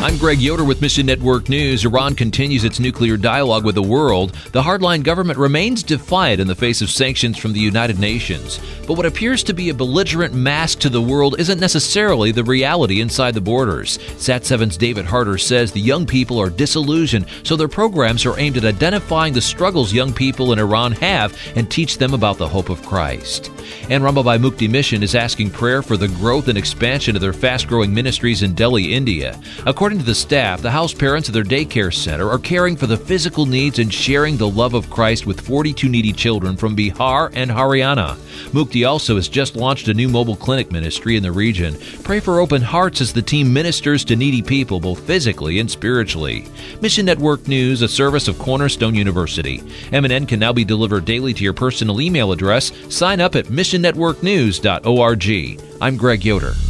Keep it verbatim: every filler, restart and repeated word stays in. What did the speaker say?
I'm Greg Yoder with Mission Network News. Iran continues its nuclear dialogue with the world. The hardline government remains defiant in the face of sanctions from the United Nations. But what appears to be a belligerent mask to the world isn't necessarily the reality inside the borders. Sat seven's David Harder says the young people are disillusioned, so their programs are aimed at identifying the struggles young people in Iran have and teach them about the hope of Christ. And Rambhai Mukti Mission is asking prayer for the growth and expansion of their fast-growing ministries in Delhi, India. According to the staff, the house parents of their daycare center are caring for the physical needs and sharing the love of Christ with forty-two needy children from Bihar and Haryana. Mukti also has just launched a new mobile clinic ministry in the region. Pray for open hearts as the team ministers to needy people both physically and spiritually. Mission Network News, a service of Cornerstone University. M N N can now be delivered daily to your personal email address. Sign up at mission network news dot org. I'm Greg Yoder.